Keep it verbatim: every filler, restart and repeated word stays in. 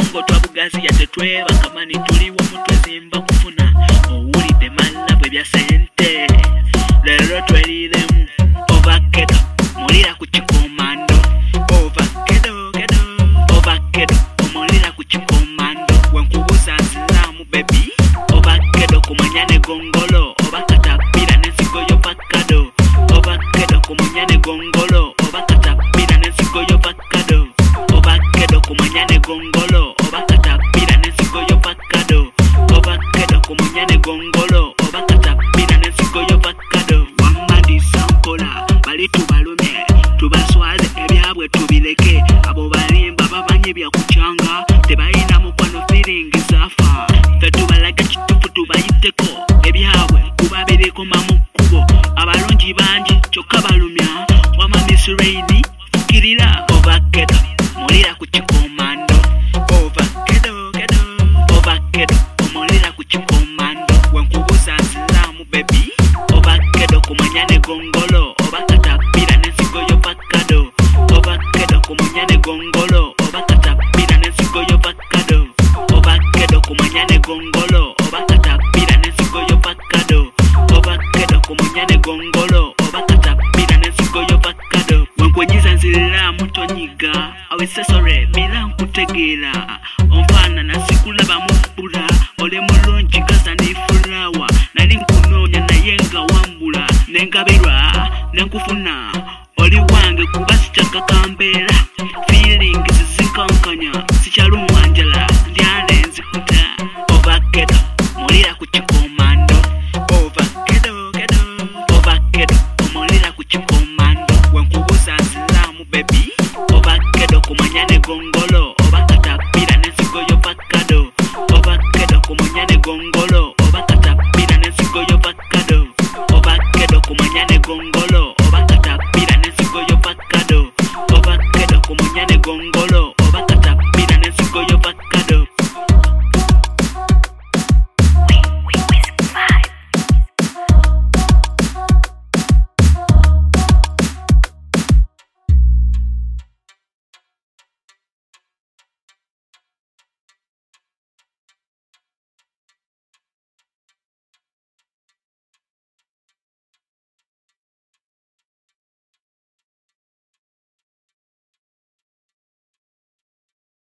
Bongo twabugazi yatetweba kamani tuliwo mutwezimba kufuna owulidde malabu ebya sente lero tweliremu ovakedo mulira ku kikomando ovakedo kedo ovakedo omulira ku kikomando wenkubuza nziramu baby ovakedo kumanyane gongolo obakatapira n'ensigo y'ovakado ovakedo kumanyane gongolo obakatapira n'ensigo y'ovakado ovakedo kumanyane gongolo obakatapira n'ensigo y'ovakado ovakedo kumanyane gongolo obakatapira n'ensigo y'ovakado wamadi sampola bali tubalumye tubaswaze ebyabwe tubileke abo balimba babanye byakucanga tebayina mukwano feeling zafa fe tubalaga kitufu tubayiteko ebyabwe kuba biriko mamukubo abalungi bangi kyokka balumya wama Miss Rainy fukirira ovakedo mulira ku kikomando ovakedo kedo ovakedo omulira ku kikomando wenkubuza nziramu baby ovakedo kumanyane gongolo obakatapira n'ensigo y'ovakado ovakedo kumanyane gongolo obakatapira n'ensigo y'ovakado ovakedo kumanyane gongolo obakatapira n'ensigo y'ovakado ovakedo kumanyane gongolo obakatapira n'ensigo y'ovakado wenkwenyiza nziriramu tonyiga awesesore bila nkutegeera